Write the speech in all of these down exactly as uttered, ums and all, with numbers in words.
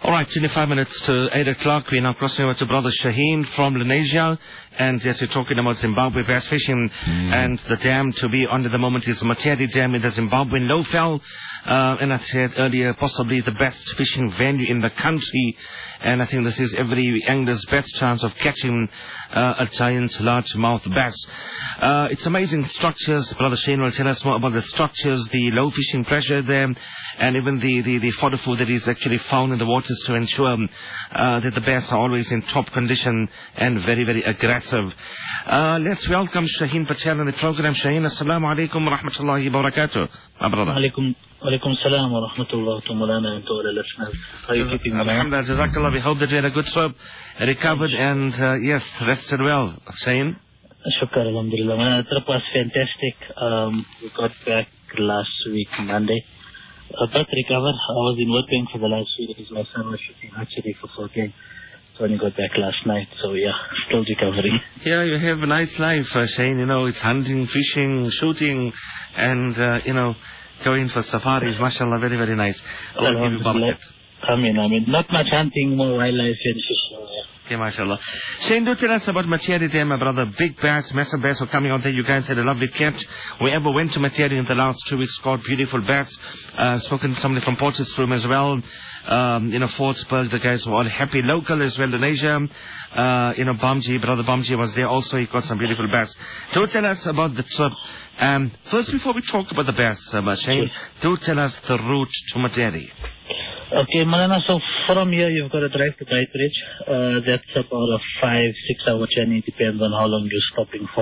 All right, twenty-five minutes to eight o'clock. We're now crossing over to Brother Shaheen from Lenasia. And yes, we're talking about Zimbabwe bass fishing mm. and the dam to be on at the moment is Materi Dam in the Zimbabwean Lowveld. Uh, and I said earlier, possibly the best fishing venue in the country. And I think this is every angler's best chance of catching uh, a giant largemouth bass. Uh, it's amazing structures. Brother Shane will tell us more about the structures, the low fishing pressure there, and even the, the, the fodder food that is actually found in the waters to ensure uh, that the bass are always in top condition and very, very aggressive. Uh, let's welcome Shaheen Patel on the program. Shaheen, assalamu alaikum wa rahmatullahi wa barakatuh. My brother. Alaikum, alaikum salam wa rahmatullahi wa barakatuh and to all the listeners. How are you keeping, Alhamdulillah, Jazakallah. We hope that we had a good trip, recovered and, uh, yes, rested well. Shaheen? Shukar, alhamdulillah. The trip was fantastic. Um, we got back last week, Monday. Uh, but recovered. I was in working for the last week because my son was shooting actually for fourteen. So I only got back last night. So yeah, still recovering. Yeah, you have a nice life, uh, Shane. You know, it's hunting, fishing, shooting, and, uh, you know, going for safaris. Mashallah, very, very nice. Allah give you barakah. I mean, I mean, not much hunting, more wildlife and fishing. Yeah, mashallah. Shane, do tell us about Materi Dam, my brother. Big bass, massive bass were coming out there. You guys had a lovely catch. We ever went to Materi in the last two weeks, caught beautiful bass. Uh, spoken to somebody from Potchefstroom as well. Um, you know, Fortsburg, the guys were all happy. Local as well in Asia. Uh, you know, Bamji, brother Bamji was there also. He got some beautiful bass. Do tell us about the trip. Um, first, before we talk about the bass, uh, Shane, do tell us the route to Materi. Okay, Malana, so from here you've got to drive to Beitbridge. Uh, that's about a five, six hour journey, depends on how long you're stopping for.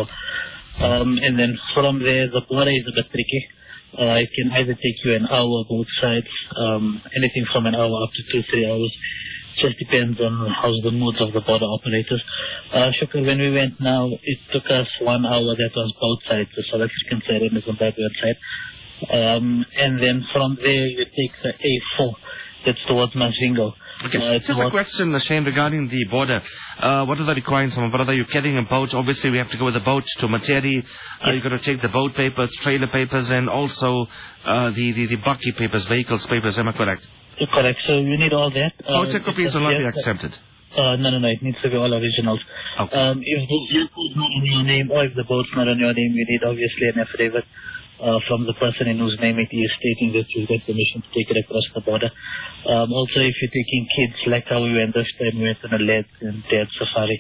Um, and then from there, the border is a bit tricky. Uh, it can either take you an hour both sides, um, anything from an hour up to two, three hours. Just depends on how's the moods of the border operators. Uh, Shukr, when we went now, it took us one hour. That was both sides, the South African side and the Zimbabwean side. Um, and then from there, you take the A four. That's towards Masvingo. Okay, uh, just a question, Shane, regarding the border. Uh, what are the requirements? My brother, you're carrying a boat. Obviously, we have to go with the boat to Materi. Uh, you've got to take the boat papers, trailer papers, and also uh, the, the, the bucky papers, vehicles papers. Am I correct? You're correct. So you need all that. Photocopies will not be accepted. Uh, no, no, no. It needs to be all originals. Okay. Um, if the vehicle is not in your name or if the boat's not on your name, you need obviously an affidavit Uh, from the person in whose name it is, stating that you get permission to take it across the border. Um, also, if you're taking kids, like how we went this time, we went on a led and dad safari.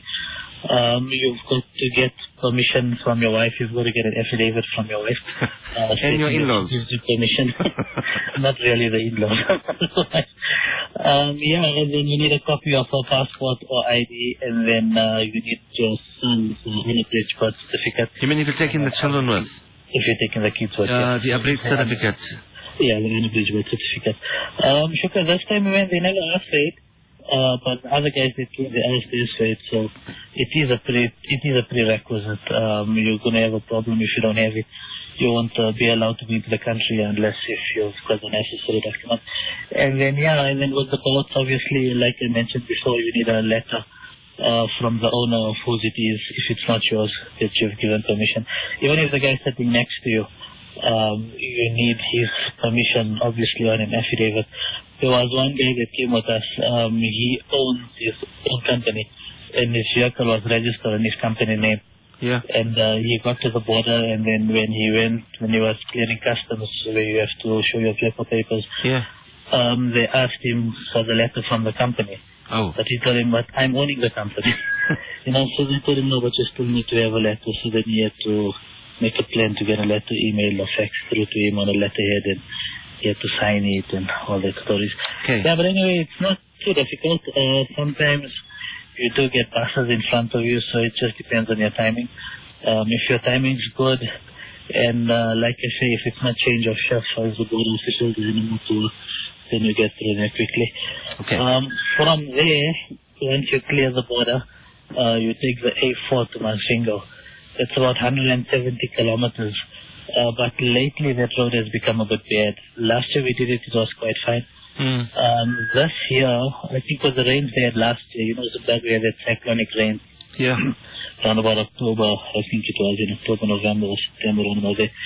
Um, you've got to get permission from your wife. You've got to get an affidavit from your wife. Uh, and your in-laws. Gives you permission. Not really the in-laws. um, yeah, and then you need a copy of a passport or I D, and then uh, you need your son's unabridged birth certificate. You mean if you're taking the children with? If you're taking the kids with you. Uh, the abridged certificate. Yeah, the unabridged birth certificate. Um, Shukr, this time we went, they never asked for it, uh, but the other guys that came, they asked this for it, so it is a pre, it is a prerequisite. Um, you're going to have a problem if you don't have it. You won't uh, be allowed to be into the country unless if you've got the necessary document. And then, yeah, and then with the boats, obviously, like I mentioned before, you need a letter Uh, from the owner of whose it is, if it's not yours, that you've given permission. Even if the guy sitting next to you, um, you need his permission, obviously, on an affidavit. There was one guy that came with us. Um, he owns his own company, and his vehicle was registered in his company name. Yeah. And uh, he got to the border, and then when he went, when he was clearing customs, where you have to show your vehicle papers, yeah. um, they asked him for the letter from the company. Oh. But he told him, but I'm owning the company. you know, so they told him, no, but you still need to have a letter. So then he had to make a plan to get a letter, email, or fax through to him on a letterhead, and he had to sign it and all that stories. Okay. Yeah, but anyway, it's not too difficult. Uh, sometimes you do get buses in front of you, so it just depends on your timing. Um, if your timing's good, and uh, like I say, if it's not change of shift, as the border officials is in to then you get through there quickly. Okay. Um, from there, once you clear the border, uh, you take the A four to Masvingo. It's about one hundred seventy kilometers. Uh, but lately that road has become a bit bad. Last year we did it, it was quite fine. Mm. Um, this year, I think with the rains they had last year, you know, Zimbabwe had that cyclonic rain. Yeah. Around about October, I think it was in October, November, or September, around about there.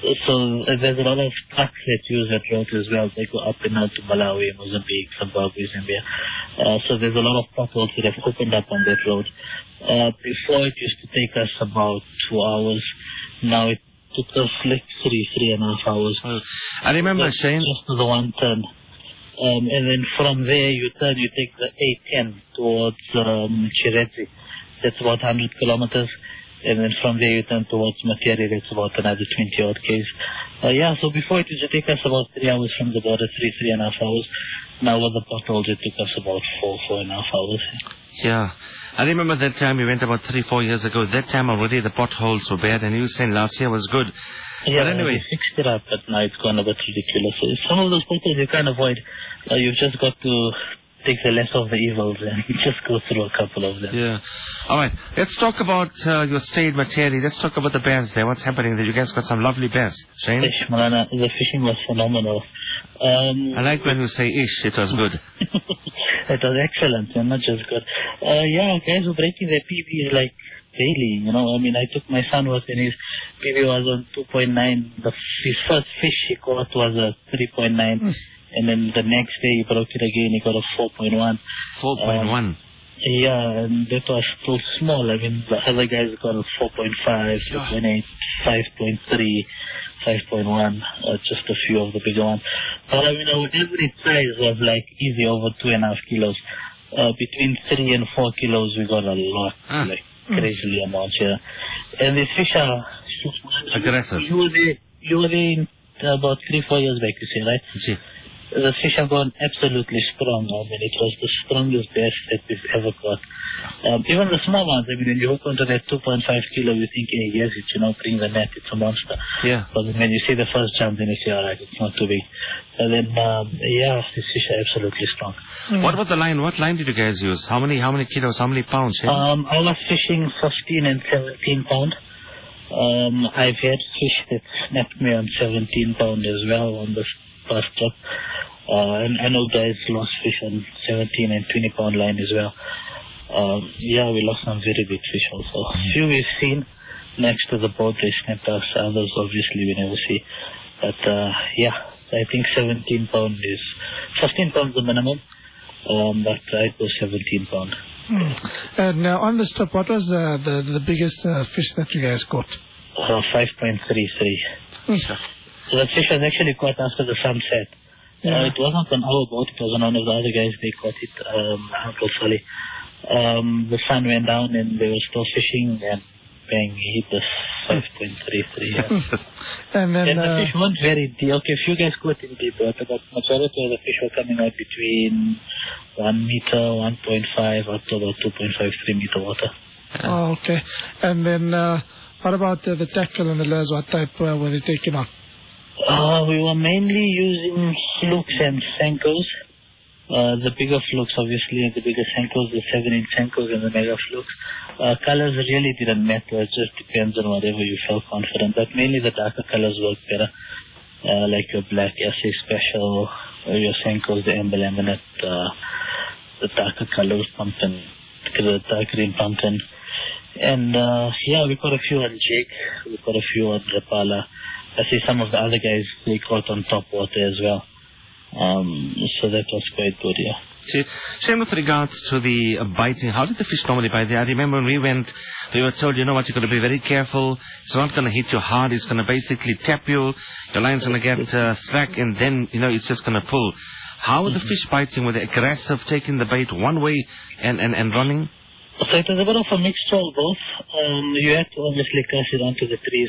So uh, there's a lot of trucks that use that road as well. They go up and down to Malawi, Mozambique, Zimbabwe, Zambia. Uh, so there's a lot of potholes that have opened up on that road. Uh, before it used to take us about two hours. Now it took us like three, three and a half hours. Well, I remember, just, Shane. Just the one turn. Um, and then from there you turn, you take the A ten towards um, Chirezi. That's about one hundred kilometers. And then from there you turn towards Materi. That's about another twenty odd k's. Uh, yeah, so before it used to take us about three hours from the border, three, three and a half hours. Now with the potholes it took us about four, four and a half hours. Yeah. I remember that time we went about three, four years ago. That time already the potholes were bad, and you were saying last year was good. Yeah, but anyway, we fixed it up, but now it's gone a bit ridiculous. So some of those potholes you can't avoid. Uh, you've just got to take the less of the evils and just go through a couple of them. Yeah. All right. Let's talk about uh, your stay in Materi. Let's talk about the bears there. What's happening there? You guys got some lovely bears. Shane? Ish, Malana, the fishing was phenomenal. Um, I like when you say ish. It was good. It was excellent, and not just good. Uh, yeah, guys were breaking their P Bs like daily, you know. I mean, I took my son was and his P B was on two point nine. The, his first fish he caught was a three point nine. Mm. And then the next day he broke it again, he got a four point one. four point one? Um, yeah, and that was still small. I mean, the other guys got a four point five, four point eight, five point three, five point one, uh, just a few of the bigger ones. But I mean, our average size was like easy over two and a half kilos. Uh, between three and four kilos, we got a lot, ah. like crazily mm. amounts, yeah. And these fish are aggressive. You were there, you were there in, uh, about three, four years back, you say, right? See. The fish have gone absolutely strong. I mean, it was the strongest bass that we've ever caught. Um, even the small ones, I mean, when you hook onto that two point five kilo, you think, hey, yes, it's, you know, bring the net, it's a monster. Yeah. But when you see the first jump, then you say, all right, it's not too big. And then, um, yeah, these fish are absolutely strong. Mm. What about the line? What line did you guys use? How many, how many kilos, how many pounds? Eh? Um, I was fishing fifteen and seventeen pound. Um, I've had fish that snapped me on seventeen pound as well on the first trip. Uh, and I know guys lost fish on seventeen and twenty pound line as well. Um, yeah, we lost some very big fish also. Mm. Few we've seen next to the boat, they snapped us. Others obviously we never see. But uh, yeah, I think seventeen pound is, fifteen pounds the minimum. Um, but I go seventeen pound. Mm. And uh, on the stop, what was uh, the the biggest uh, fish that you guys caught? Uh, five point three three. Mm. So that fish was actually caught after the sunset. Yeah. Uh, it wasn't on our boat, it was on one of the other guys, they caught it, um, Uncle Sully. Um, the sun went down and they were still fishing and bang, he hit the five point three three. Yeah. and then, and the uh, fish weren't very deep. Okay, a few guys caught in deep water, but majority of the fish were coming out between one meter, one point five, up to about two point five, three meter water. Oh, okay. And then, uh, what about uh, the tackle and the lures? What type uh, were they taking on? Uh, we were mainly using flukes and Senkos. Uh, the bigger flukes, obviously, and the bigger Senkos, the seven inch Senkos and the mega flukes. Uh, colors really didn't matter. It just depends on whatever you felt confident. But mainly the darker colors work better. Uh, like your black S A Special, or your Senkos, the Amber Laminate, uh, the darker colors, pumpkin, the dark green pumpkin. And, uh, yeah, we got a few on Jake. We got a few on Rapala. I see some of the other guys, they caught on top water as well. Um, so that was quite good, yeah. See, same with regards to the uh, biting. How did the fish normally bite there? I remember when we went, we were told, you know what, you've got to be very careful. It's not going to hit you hard. It's going to basically tap you. Your line's going to get uh, slack, and then, you know, it's just going to pull. How were the mm-hmm. fish biting? Were they aggressive, taking the bait one way and, and, and running? So it was a bit of a mixture of both. Um, you had to obviously cast it onto the trees.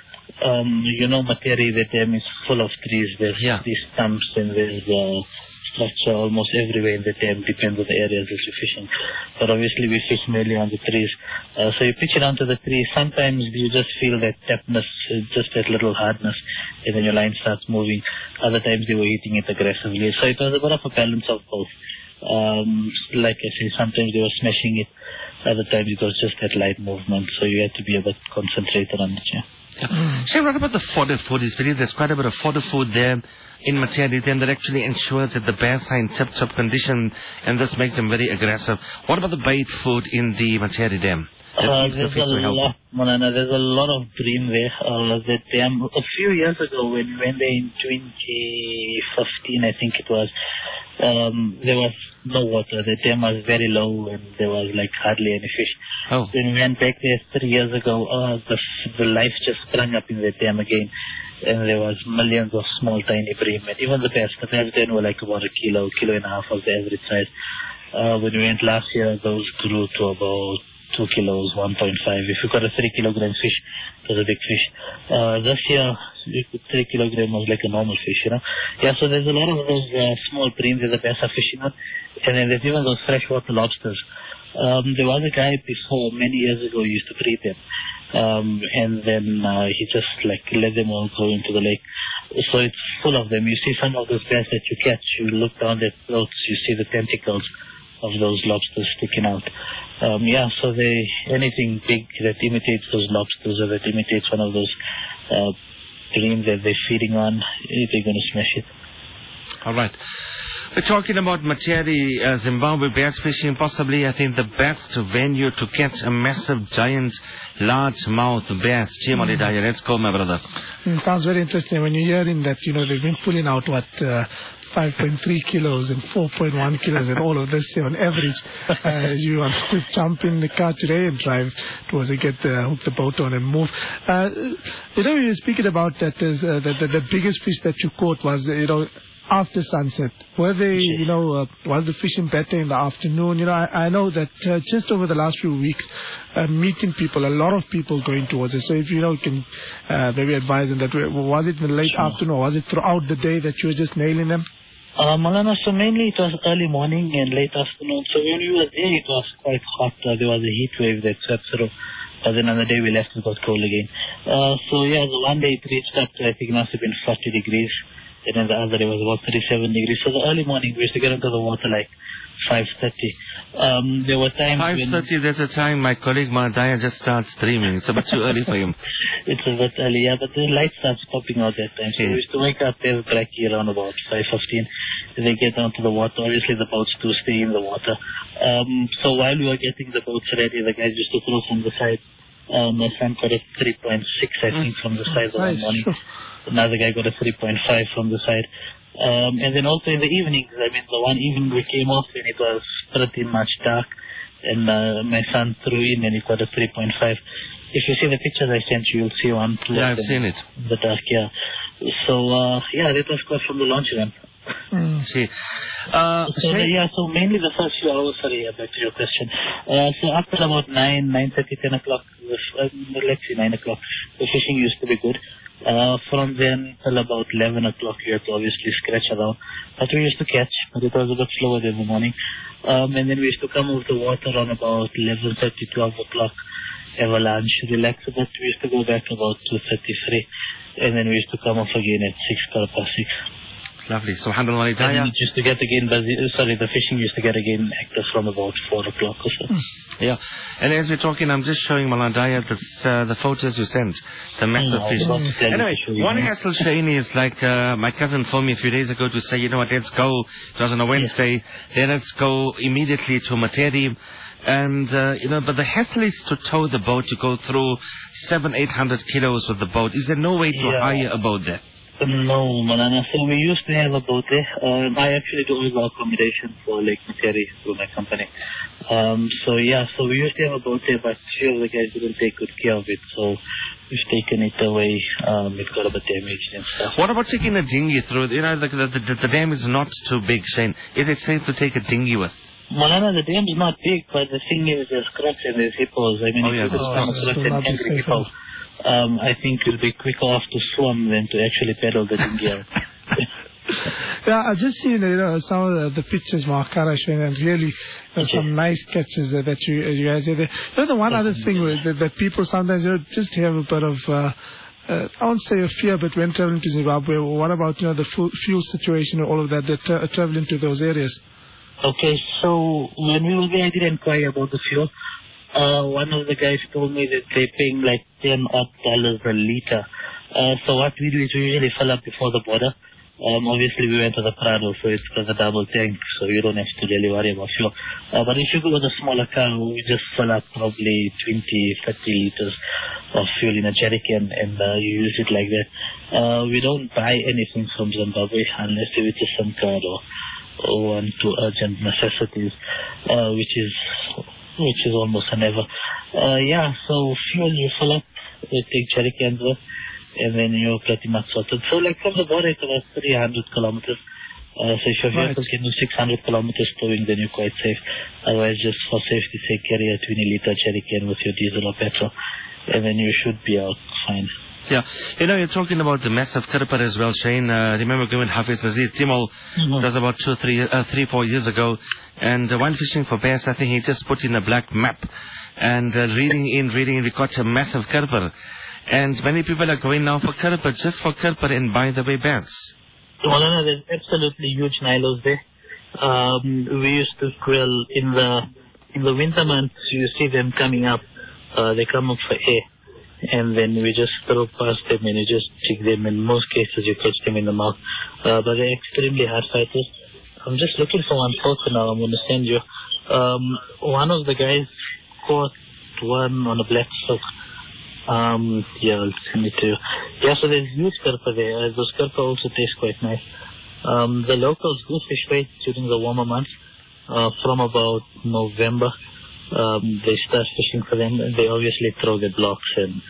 Um, you know, Materi, the dam is full of trees. There's yeah. these stumps and there's uh, structure almost everywhere in the dam, depends on the areas that you're fishing. But obviously we fish mainly on the trees. Uh, so you pitch it onto the trees. Sometimes you just feel that tapness, just that little hardness, and then your line starts moving. Other times they were eating it aggressively. So it was a bit of a balance of both. Um, like I say, sometimes they were smashing it. Other times it was just that light movement. So you had to be a bit concentrated on it, yeah. Yeah. Shane, what about the fodder food? Is really there's quite a bit of fodder food there in Materi then that actually ensures that the bears are in tip-top condition, and this makes them very aggressive. What about the bait food in the Materi dam? that Uh, keeps the there's fish a so healthy? lot, Malana, there's a lot of bream there. Uh, the dam, a few years ago, when we went there in twenty fifteen, I think it was, um, there was no water. The dam was very low and there was like hardly any fish. Oh. When we went back there three years ago, uh, the, the life just sprang up in the dam again. And there was millions of small, tiny bream. And even the best, the best then were like about a kilo, kilo and a half was the average size. Uh, when we went last year, those grew to about two kilos, one point five. If you got a three kilogram fish, it was a big fish. Uh, this year, three kilogram was like a normal fish, you know. Yeah, so there's a lot of those uh, small breams that the best are fishing on. And then there's even those freshwater lobsters. Um, there was a guy before, many years ago, who used to breed them. Um, and then uh, he just like let them all go into the lake. So it's full of them. You see some of those bass that you catch, you look down their throats, you see the tentacles of those lobsters sticking out. Um, yeah, so they anything big that imitates those lobsters or that imitates one of those uh, bream that they're feeding on, they're going to smash it. All right. We're talking about Matieri, uh, Zimbabwe bass fishing, possibly, I think, the best venue to catch a massive, giant, large-mouth bass. Chimoli Daya, let's go, my brother. Mm, sounds very interesting when you're hearing that, you know, they've been pulling out, what, uh, five point three kilos and four point one kilos and all of this on average. Uh, you want to just jump in the car today and drive towards it, get the, hook the boat on and move. Uh, you know, you're speaking about that, is, uh, the, the, the biggest fish that you caught was, uh, you know, after sunset. Were they, you know, uh, was the fishing better in the afternoon? You know, I, I know that uh, just over the last few weeks, uh, meeting people, a lot of people going towards it. So if you know, can uh, maybe advise them that, was it in the late Sure. afternoon or was it throughout the day that you were just nailing them? Uh, Malana, so mainly it was early morning and late afternoon. So when we were there, it was quite hot. Uh, there was a heat wave that swept through. But then on the day we left, it got cold again. Uh, so yeah, the one day it reached up to, I think it must have been forty degrees. And then the other day was about thirty-seven degrees. So the early morning, we used to get into the water like five thirty. Um, there were times five thirty, when... there's a time my colleague Madaya just starts streaming. It's a bit too early for him. It's a bit early, yeah, but the light starts popping out that time. So Yeah. we used to wake up there cracky around about five fifteen. And they get down to the water. Obviously, the boats do stay in the water. Um, so while we were getting the boats ready, the guys used to throw from the side. Um, my son got a three point six, I think, from the side the one Nice. morning. Another guy got a three point five from the side. Um, and then also in the evenings, I mean, the one evening we came off when it was pretty much dark. And uh, my son threw in and he got a three point five. If you see the pictures I sent you, you'll see one. Two Yeah, of I've them seen it. in the dark, yeah. So, uh, yeah, that was quite from the launch event. Mm. See. Uh, So the, Shay- yeah, so mainly the first few hours, sorry, yeah, back to your question. Uh, so after about nine, nine thirty, ten o'clock, the, uh, let's say nine o'clock, the fishing used to be good. Uh, from then till about eleven o'clock, you had to obviously scratch around. But we used to catch, but it was a bit slower in the morning. Um, and then we used to come off the water on about eleven thirty, twelve o'clock, have a lunch, relax a bit. We used to go back about two thirty-three, and then we used to come off again at six, quarter past six. Lovely. Subhanallah, And then Hidayah. it used to get again busy, sorry, the fishing used to get again active from about four o'clock or so. Yeah. And as we're talking, I'm just showing Maladaya the, uh, the photos you sent. The massive Mm, I fish. was about to tell you Anyway, to show you, one yeah. hassle, Shani, is like uh, my cousin phoned me a few days ago to say, you know what, let's go. It was on a Wednesday. Let us go immediately to Materi. And, uh, you know, but the hassle is to tow the boat, to go through seven, eight hundred kilos with the boat. Is there no way to Yeah. hire a boat there? No, Manana. So we used to have a boat there. Um, I actually do all the accommodation for Lake Materi through my company. Um, so yeah, so we used to have a boat there, but few of the guys didn't take good care of it. So we've taken it away. Um, it got a bit damaged and stuff. What about taking a dinghy through? You know, the, the, the, the dam is not too big, Shane. Is it safe to take a dinghy with? Manana, the dam's not big, but the thing is there's crooks and there's hippos. I mean, Oh, yeah, if there's you crooks. come across Will an not be angry safe hippo, enough. um, I think you'll be quicker off to swim than to actually pedal the dinghy out. Yeah, I've just seen, you know, some of the, the pictures, Markara showing, and really you know, Okay. some nice catches uh, that you, uh, you guys did. You know, the one other thing with, that, that people sometimes, you know, just have a bit of, uh, uh, I won't say a fear, but when traveling to Zimbabwe, what about, you know, the fu- fuel situation and all of that, that tra- traveling to those areas? Okay, so when we were there, I did inquire about the fuel. Uh, one of the guys told me that they're paying like ten odd dollars a liter. Uh, so what we do is we usually fill up before the border. Um, obviously, we went to the Prado, so it's got a double tank, so you don't have to really worry about fuel. Uh, but if you go with a smaller car, we just fill up probably twenty, thirty liters of fuel in a jerry can, and uh, you use it like that. Uh, we don't buy anything from Zimbabwe unless it's a SIM card or, or one to urgent necessities, uh, which is which is almost a never. Uh, yeah, so fuel you fill up, you take jerry cans with, and then you're pretty much sorted. So like from the border it's about three hundred kilometers. Uh, so if your vehicle Right. can do six hundred kilometers towing, then you're quite safe. Otherwise, just for safety's sake, carry a twenty liter jerry can with your diesel or petrol, and then you should be out fine. Yeah. You know, you're talking about the massive Kirpar as well, Shane. Uh, remember going with Hafiz Nazir Timol, Mm-hmm. that was about two, three, uh, three, four years ago. And uh, while fishing for bass, I think he just put in a black map. And uh, reading in, reading in, we caught a massive Kirpar. And many people are going now for Kirpar, just for Kirpar and by the way bass. Well, no, there's absolutely huge nilos there. Um, we used to grill in the in the winter months. You see them coming up. Uh, they come up for air, and then we just throw past them and you just check them. In most cases, you catch them in the mouth. Uh, but they're extremely hard fighters. I'm just looking for one photo now. I'm going to send you. Um, one of the guys caught one on a black silk. Um, yeah, I'll send it to you. Yeah, so there's huge Kirpa there. Uh, those Kirpa also taste quite nice. Um, the locals go fish bait during the warmer months. Uh, from about November, um, they start fishing for them. And they obviously throw the blocks and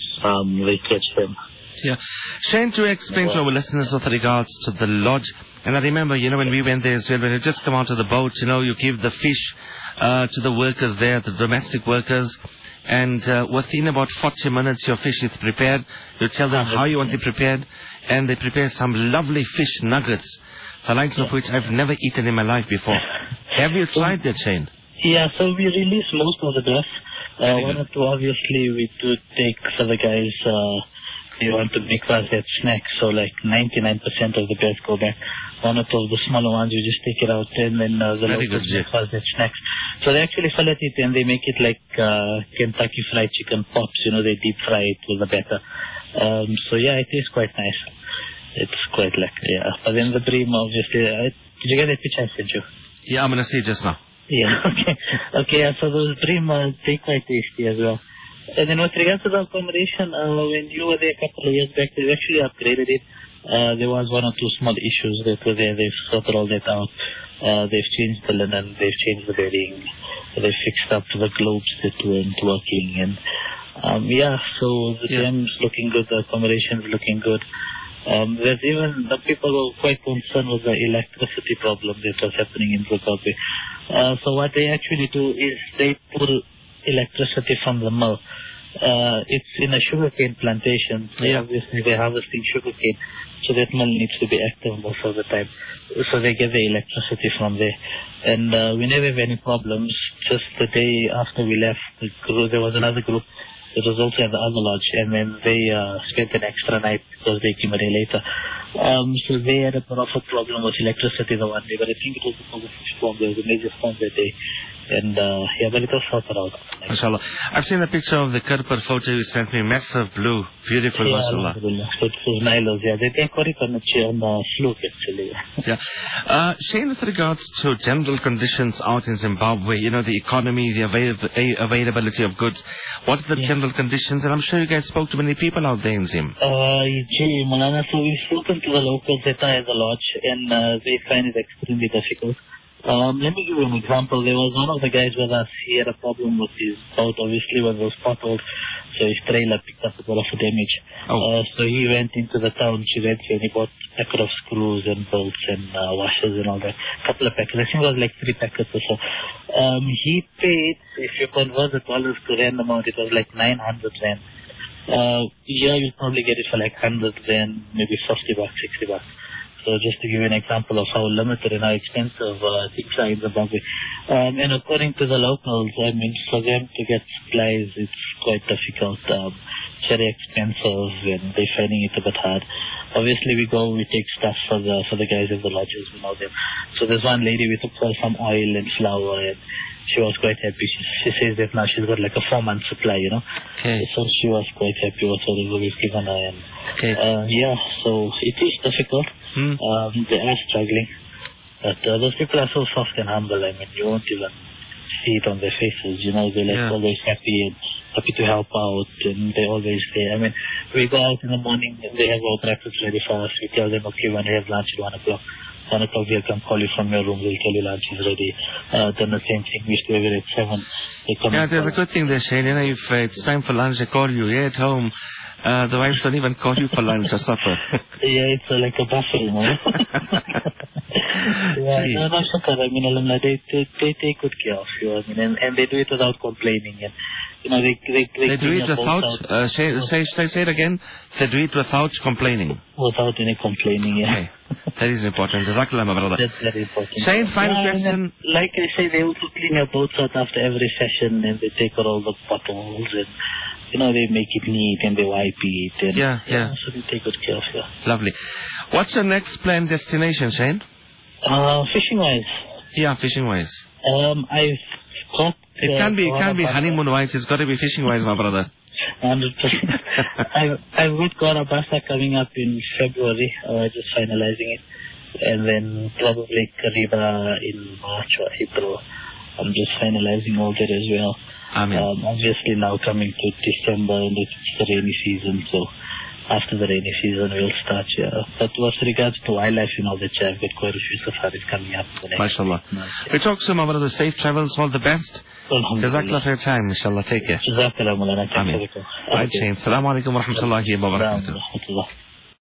um, they catch them. Yeah. Shane, to explain to our listeners with regards to the lodge, and I remember, you know, when we went there as well, when you just come out of the boat, you know, you give the fish uh, to the workers there, the domestic workers, and uh, within about forty minutes your fish is prepared. You tell them how you want it prepared, and they prepare some lovely fish nuggets, the likes of which I've never eaten in my life before. Have you tried that, Shane? Yeah, so we release most of the bass. Uh, one or two, obviously, we do take for the guys, uh, they want to make us that snack, so like ninety-nine percent of the bass go back. One or two of the smaller ones, you just take it out, and then uh, the Very locals good, make us that snacks. So they actually fillet it, and they make it like uh, Kentucky Fried Chicken pops, you know, they deep fry it with the batter. Um, so yeah, it is quite nice. It's quite like, yeah. But then the bream, obviously, uh, did you get that picture I sent you? Yeah, I'm going to see it just now. Yeah, okay. Okay, yeah, so those bream, uh, they quite tasty as well. And then with regards to the accommodation, uh, when you were there a couple of years back, they actually upgraded it. Uh, there was one or two small issues that were there. They've sorted all that out. Uh, they've changed the linen, they've changed the bedding, they've fixed up the globes that weren't working, and um, yeah, so the Yeah. dam's looking good, the accommodation's looking good. Um, there's even, the people were quite concerned with the electricity problem that was happening in Zimbabwe. Uh, so what they actually do is they pull electricity from the mill. Uh, it's in a sugarcane plantation. So Yeah. obviously they're harvesting sugarcane, so that mill needs to be active most of the time. So they get the electricity from there. And uh, we never have any problems. Just the day after we left, the group, there was another group that was also at the other lodge, and then they uh, spent an extra night because they came a day later. Um, so they had a bit of a problem with electricity the one day, but I think it was because of the storm. There was a major storm that day. And, uh, yeah, but it was sorted out. Mashallah. I've seen a picture of the Kirpar photo you sent me. Massive blue. Beautiful, Yeah, mashallah. alhamdulillah. So it was Nilos, yeah. They take it on the on the fluke, actually. Yeah. Uh, Shane, with regards to general conditions out in Zimbabwe, you know, the economy, the avail- a- availability of goods, what's the Yeah. general conditions? And I'm sure you guys spoke to many people out there in Zim. Uh, gee, Mulana, so we've spoken to the locals that are at the lodge, and uh, they find it extremely difficult. Um, let me give you an example. There was one of the guys with us. He had a problem with his boat, obviously, when it was potholed, so his trailer picked up a lot of damage. Oh. Uh, so he went into the town, Chivetsi, and he bought a packet of screws and bolts and uh, washers and all that. A couple of packets. I think it was like three packets or so. Um, he paid, if you convert the dollars to rand amount, it was like nine hundred rand. Uh, yeah, you'll probably get it for like one hundred rand, maybe fifty bucks, sixty bucks. So just to give you an example of how limited and how expensive uh, things are in Zimbabwe. Um, and according to the locals, I mean, for them to get supplies, it's quite difficult. Um, it's very expensive, and they're finding it a bit hard. Obviously, we go, we take stuff for the for the guys in the lodges, we know them. So there's one lady, we took her some oil and flour, and she was quite happy. She, she says that now she's got like a four-month supply, you know. Okay. So she was quite happy with what we've given her. And, Okay. uh, yeah, so it is difficult. Hmm. Um, they are struggling. But uh, those people are so soft and humble. I mean, you won't even see it on their faces. You know, they're like Yeah. always happy and happy to help out, and they always say, I mean, we go out in the morning and they have our breakfast ready for us. We tell them, okay, when we have lunch at one o'clock, one o'clock we'll come call you from your room. We'll tell you lunch is ready. Uh, then the same thing, we stay over at seven. They come Yeah, and there's a call good thing there, Shane. You know, if uh, it's time for lunch, they call you. You're at home. Uh, the wives don't even call you for lunch or supper. Yeah, it's uh, like a buffet, you know. Yeah, See. no, no, Shukar. I mean, alumni, they, they, they take good care of you. I mean, and, and they do it without complaining. And, you know, they, they, they, They do clean it your without, boats out uh, say, say, say, say it again. They do it without complaining. without any complaining, yeah. Okay. That is important. Jazakallah, my brother. That's very important. Shane, final Yeah, and question. then, like I say, they also clean your boats out after every session, and they take out all the potholes, and, you know, they make it neat, and they wipe it. And, Yeah, yeah. So they take good care of you. Lovely. What's your next planned destination, Shane? Uh, fishing-wise, Yeah, fishing-wise. um, I've got... It uh, can't be, it Goa can't be Basa- honeymoon-wise. It's got to be fishing-wise, my brother. one hundred percent. I've, I've got Gorabasa coming up in February, uh, just finalizing it. And then probably Kariba in March or April. I'm just finalizing all that as well. Amen. Um, obviously now coming to December and it's the rainy season, so after the rainy season we'll start, yeah. But with regards to wildlife, you know, that I've got quite a few safaris coming up. The next MashaAllah. month, yeah. We talk soon, my brother. Safe travels, all the best. Jazakallah for your time, inshallah. Take care. Jazakallah, Mulana. Thanks Amen. for the call. Right, Okay. Shane. Assalamu alaikum wa rahmatullahi wa barakatuh. Rahmatullah.